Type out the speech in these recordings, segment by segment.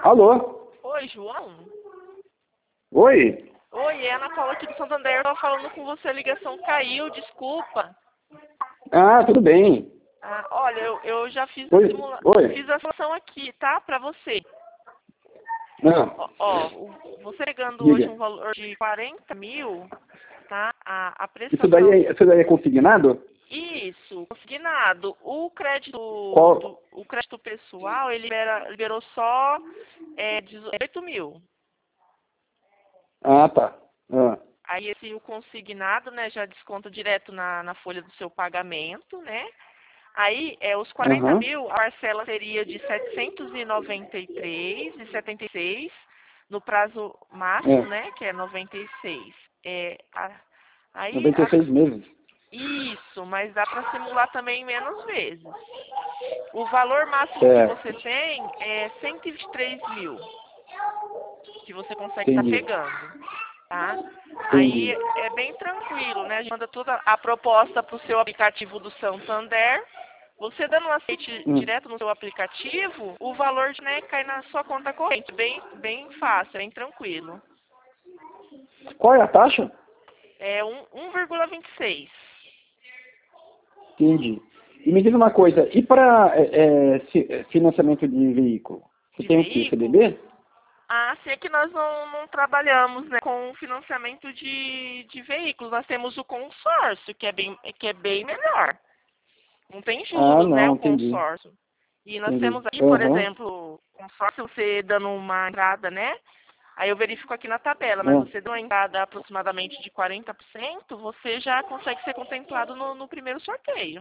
Alô? Oi, João? Oi? Oi, é a Ana Paula aqui do Santander. Eu tava falando com você, a ligação caiu, desculpa. Ah, tudo bem. Olha, eu já fiz Oi? Oi? fiz a simulação aqui, tá? Pra você. Não, Você pegando hoje diga. um valor de 40 mil, tá? A Isso daí, prestação... isso daí é consignado? Isso, consignado. O crédito, Qual? o crédito pessoal, ele liberou só 18 mil. Ah, tá. Ah, Aí o consignado, né, já desconta direto na folha do seu pagamento, né? Aí, os 40 aham. mil, a parcela seria de 793,76 no prazo máximo, É, né, que é 96. Aí, 96 meses. isso, mas dá para simular também menos vezes. O valor máximo que Certo. você tem é 123 mil, que você consegue estar Entendi. pegando, tá? Aí Entendi. é bem tranquilo, né? A gente manda toda a proposta para o seu aplicativo do Santander. Você dando um aceite Hum. direto no seu aplicativo, o valor, né, cai na sua conta corrente. Bem fácil, bem tranquilo. Qual é a taxa? É 1,26. Entendi. E me diz uma coisa, e para financiamento de veículo? Você De tem o quê? veículo? CDB? Sim, é que nós não trabalhamos, né, com financiamento de veículos. Nós temos o consórcio, que é bem melhor. Não tem Ah, juros, né, não, o entendi. consórcio. E nós Entendi. temos aqui, por Aham. exemplo, consórcio, você dando uma entrada, né? Aí eu verifico aqui na tabela, mas Ah. você dando uma entrada aproximadamente de 40%, você já consegue ser contemplado no primeiro sorteio.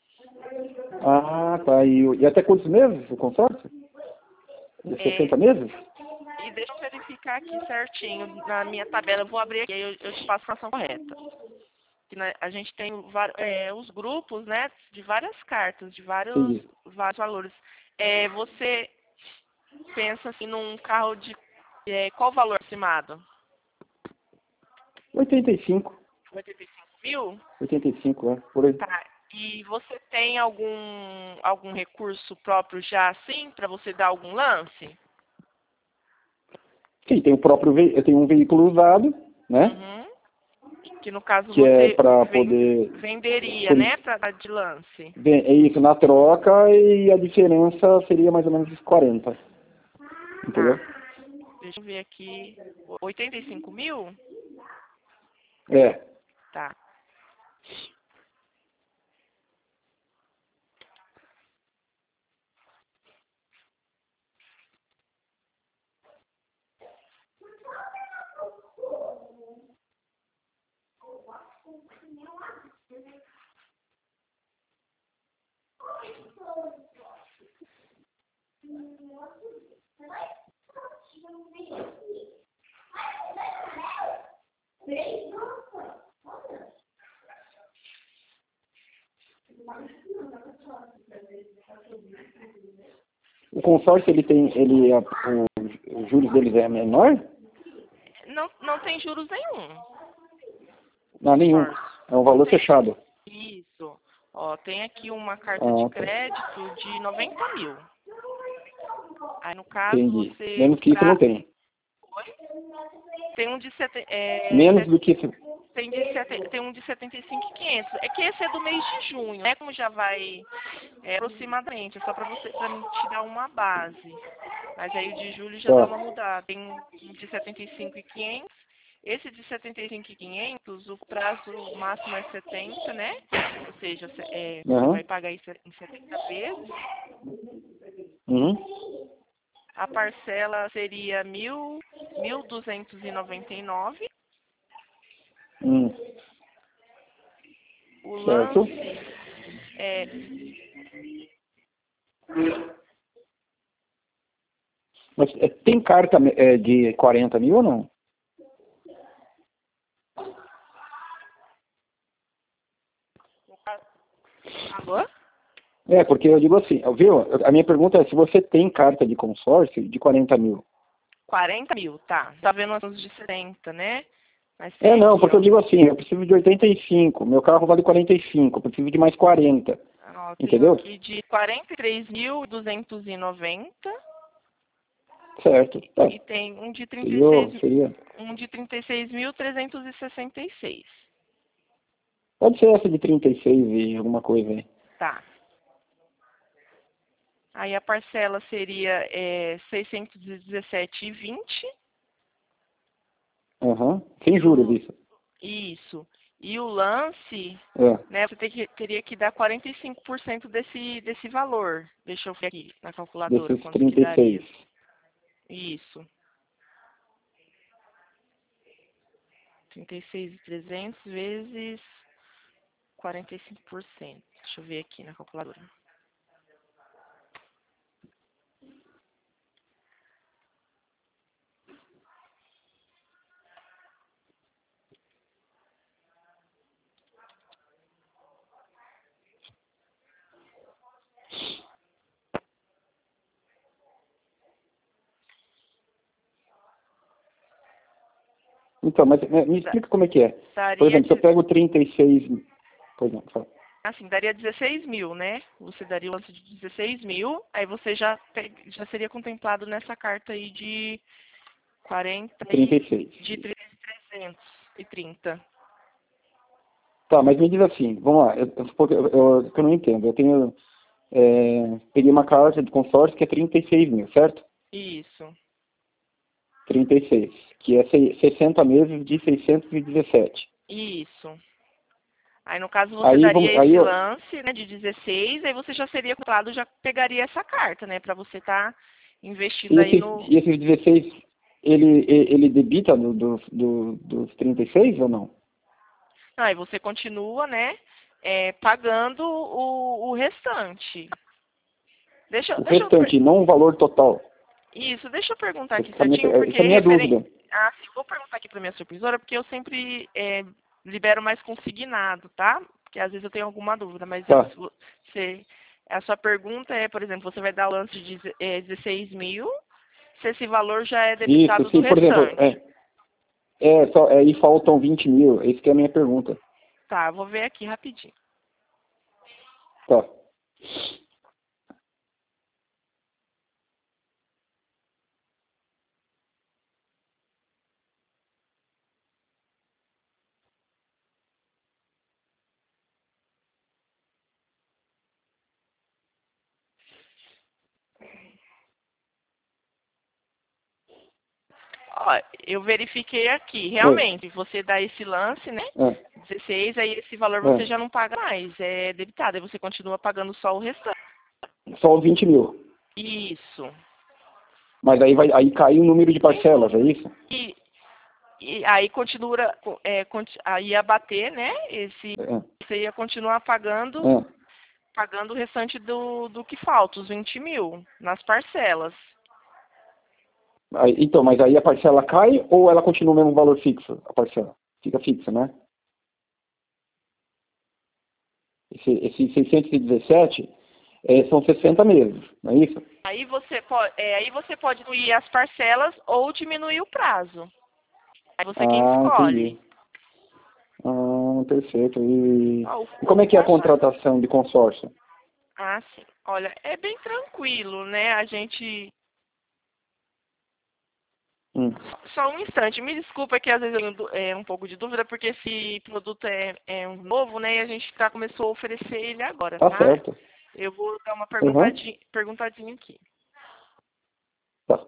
Ah, tá. E até quantos meses o consórcio? De É, 60 meses? e deixa eu verificar aqui certinho na minha tabela. Eu vou abrir aqui, aí eu te passo a informação correta. A gente tem os grupos, né, de várias cartas, de vários Entendi. valores. Você pensa assim num carro de qual valor estimado? 85. 85 mil? 85, por aí. Tá. E você tem algum recurso próprio já assim para você dar algum lance? Sim, tem o próprio eu tenho um veículo usado, né? Uhum. Que no caso Que é você para poder. venderia, Por né, isso. para dar de lance. É isso, na troca e a diferença seria mais ou menos uns 40. Entendeu? Tá. Deixa eu ver aqui. 85 mil? É. Tá. O consórcio os juros deles é menor? Não tem juros nenhum. O Não, nenhum. consórcio. É um Não valor tem. fechado. Isso. Ó, tem aqui uma carta de Ah, tá. crédito de 90 mil. Aí, no caso, Entendi. você Menos que isso não tem. tem um de Menos do que isso. tem um de 75.500. É que esse é do mês de junho, né? Como já vai aproximadamente, é só para mim te dar uma base. Mas aí o de julho já dá Tá. uma mudada. Tem um de 75.500. Esse de 75.500, o prazo máximo é 70, né? Ou seja, você Aham. vai pagar isso em 70 vezes. Uhum. A parcela seria 1.299. Hum. O Certo. lance é... Mas tem carta de 40 mil ou não? Alô? Porque eu digo assim, viu? A minha pergunta é se você tem carta de consórcio de 40 mil. 40 mil, tá. Tá vendo uns de 70, né? Mas tem Não, aqui, porque eu ó. digo assim, eu preciso de 85, meu carro vale 45, eu preciso de mais 40, Ó, tenho entendeu? aqui de 43.290. Certo. Tá. E tem um de Seria... um de 36.366. Pode ser essa de 36 e alguma coisa aí. Tá. Aí a parcela seria 617,20. Aham. Sem juros isso. Isso. E o lance, É. né, você teria que dar 45% desse valor. Deixa eu ver aqui na calculadora Desses quanto que 36. daria. Isso. 36.300 vezes 45%. Deixa eu ver aqui na calculadora. Então, mas me explica como é que é. Por exemplo, se eu pego 36... Por exemplo, fala. Assim, daria 16 mil, né? Você daria o lance de 16 mil, aí você já seria contemplado nessa carta aí de 36. De 330. Tá, mas me diz assim, vamos lá, eu não entendo. Eu tenho... peguei uma carta de consórcio que é 36 mil, certo? Isso. 36, que é 60 meses de 617. Isso. Aí, no caso, você daria esse lance, né, de 16, aí você já seria contemplado, já pegaria essa carta, né, para você estar investindo aí no... E esses 16, ele debita dos 36 ou não? Não, aí você continua, né, pagando o restante. O restante, não o valor total. Isso, deixa eu perguntar aqui certinho, porque... Essa é a minha dúvida. Ah, sim, vou perguntar aqui para minha supervisora, porque eu sempre libero mais consignado, tá? Porque às vezes eu tenho alguma dúvida, mas Tá. a sua pergunta é, por exemplo, você vai dar o lance de 16 mil, se esse valor já é debitado Isso, sim, do por restante. exemplo, aí faltam 20 mil, essa que é a minha pergunta. Tá, vou ver aqui rapidinho. Tá. Ó, eu verifiquei aqui, realmente, você dá esse lance, né? 16, aí esse valor você já não paga mais, é debitado, aí você continua pagando só o restante. Só os 20 mil. Isso. Mas aí cai o número de parcelas, é isso? E aí continua, aí ia bater, né? Você ia continuar pagando o restante do que falta, os 20 mil, nas parcelas. Então, mas aí a parcela cai ou ela continua o mesmo valor fixo, a parcela? Fica fixa, né? Esse 617 são 60 meses, não é isso? Aí você pode diminuir as parcelas ou diminuir o prazo. Aí você quem escolhe. Entendi. Perfeito. E como é que é a contratação de consórcio? Ah, sim. Olha, é bem tranquilo, né? A gente... Só um instante, me desculpa que às vezes eu tenho um pouco de dúvida, porque esse produto é um novo, né? E a gente começou a oferecer ele agora, tá? Certo. Eu vou dar uma perguntadinha aqui. Tá.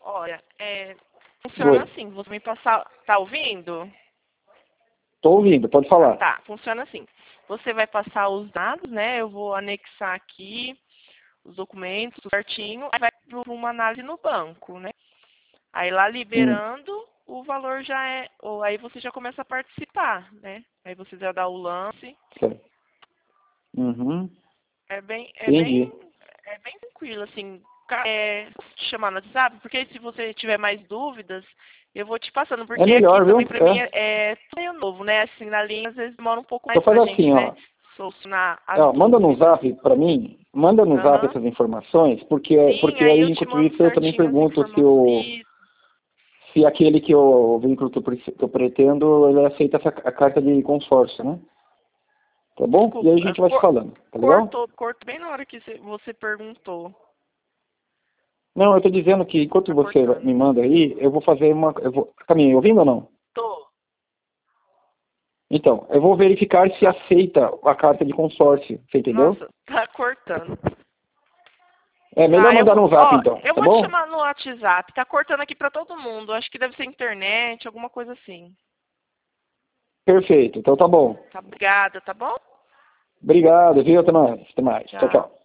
Olha, funciona Oi. assim, você me passar. Tá ouvindo? Tô ouvindo, pode falar. Tá, funciona assim. Você vai passar os dados, né? Eu vou anexar aqui os documentos certinho, aí vai para uma análise no banco, né? Aí lá liberando, o valor já é. Ou aí você já começa a participar, né? Aí você já dá o lance. Certo. Uhum. É bem, é Entendi. bem, é bem tranquilo, assim. Te chamar no WhatsApp, porque se você tiver mais dúvidas, eu vou te passando, É porque aqui melhor, viu? também pra mim é tudo meio novo, né? Assim, na linha às vezes demora um pouco mais Então faz pra gente, assim, né? ó. Solucionar as Manda no dúvidas. zap para mim, manda no zap Aham. essas informações, porque, Sim, porque aí aí, eu te enquanto mando isso, eu também certinho as pergunto informações. se aquele o veículo que eu pretendo, ele aceita a carta de consórcio, né? Tá bom? E aí a Desculpa, gente vai se falando, tá legal? cortou bem na hora que você perguntou. Não, eu tô dizendo que enquanto Tá você cortando. me manda aí, eu vou fazer uma... Tá me ouvindo ou não? Tô. Então, eu vou verificar se aceita a carta de consórcio, você entendeu? Nossa, tá cortando. É melhor Tá, mandar no zap então, eu tá vou te bom? chamar no WhatsApp. Tá cortando aqui pra todo mundo. Acho que deve ser internet, alguma coisa assim. Perfeito, então tá bom. Tá, obrigada, tá bom? Obrigado, viu? Até mais. Até mais. Tchau, Tchau. tchau.